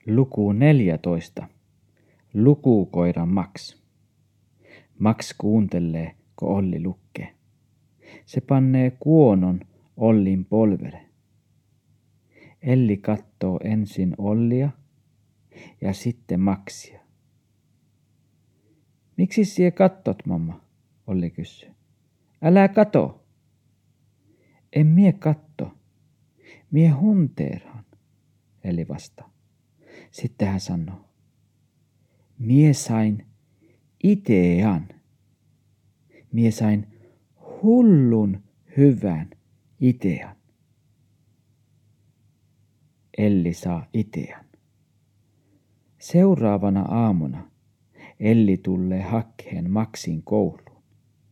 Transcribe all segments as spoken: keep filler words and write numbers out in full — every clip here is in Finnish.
Luku neljätoista. Lukukoira Max. Max kuuntelee, kun Olli lukee. Se pannee kuonon Ollin polvelle. Elli kattoo ensin Ollia ja sitten Maxia. Miksi sie kattot, mamma? Olli kysyy. Älä kato. En mie katto. Mie hunteeraan, Elli vastaa. Sitten hän sanoo. Mie sain idean. Mie sain hullun hyvän idean. Elli saa idean. Seuraavana aamuna Elli tulee hakkeen Maxin kouluun.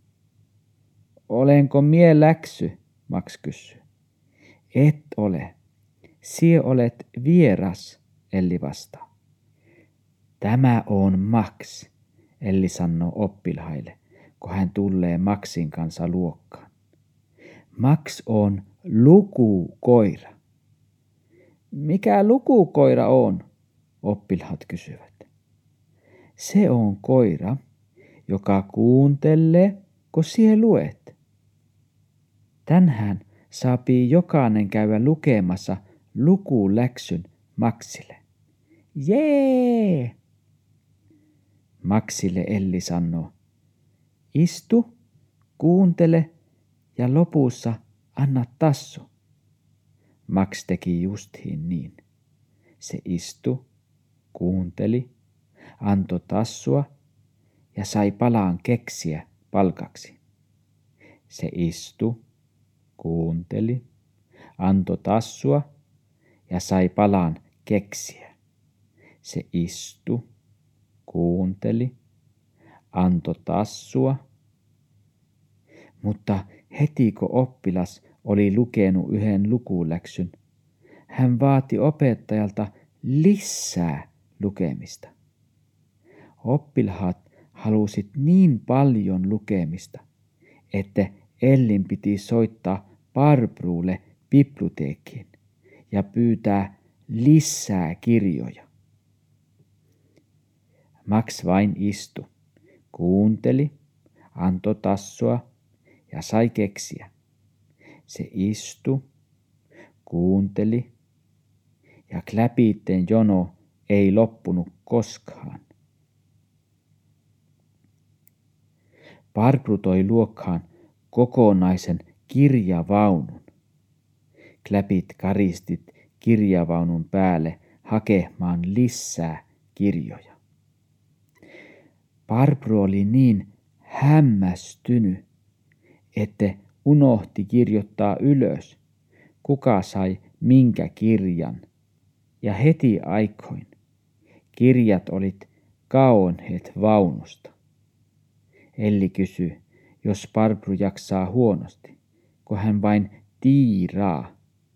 Olenko mie läksy? Max kysyy. Et ole. Sie olet vieras, Elli vastaa. Tämä on Max, Elli sanoo oppilaille, kun hän tulee Maxin kanssa luokkaan. Max on lukukoira. Mikä lukukoira on? Oppilaat kysyvät. Se on koira, joka kuuntelee, kun sie luet. Tänään saapii jokainen käydä lukemassa lukuläksyn Maxille. Jee! Maxille Elli sanoo. Istu, kuuntele ja lopussa anna tassu. Max teki justiin niin. Se istui, kuunteli, antoi tassua ja sai palaan keksiä palkaksi. Se istui, kuunteli, antoi tassua ja sai palaan keksiä. Se istui, kuunteli, antoi tassua, mutta heti kun oppilas oli lukenut yhden lukuläksyn, hän vaati opettajalta lisää lukemista. Oppilaat halusit niin paljon lukemista, että Ellin piti soittaa Barbrulle biblioteekkiin ja pyytää lisää kirjoja. Max vain istui, kuunteli, antoi tassua ja sai keksiä. Se istui, kuunteli ja kläpitten jono ei loppunut koskaan. Barbru toi luokkaan kokonaisen kirjavaunun. Kläpit karistit kirjavaunun päälle hakemaan lisää kirjoja. Barbru oli niin hämmästynyt, että unohti kirjoittaa ylös, kuka sai minkä kirjan. Ja heti aikoin kirjat olit kaonneet vaunusta. Elli kysyi, jos Barbru jaksaa huonosti, kun hän vain tiiraa.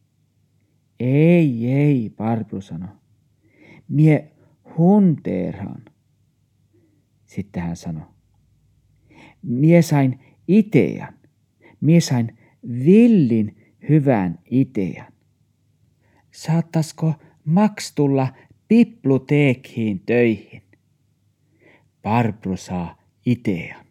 Ei, ei, Barbru sanoi. Mie hunteeraan. Sitten hän sanoi. Mie sain idean. Mie sain villin hyvän idean. Saattaisiko Max tulla biblioteekkiin töihin? Barbru saa idean.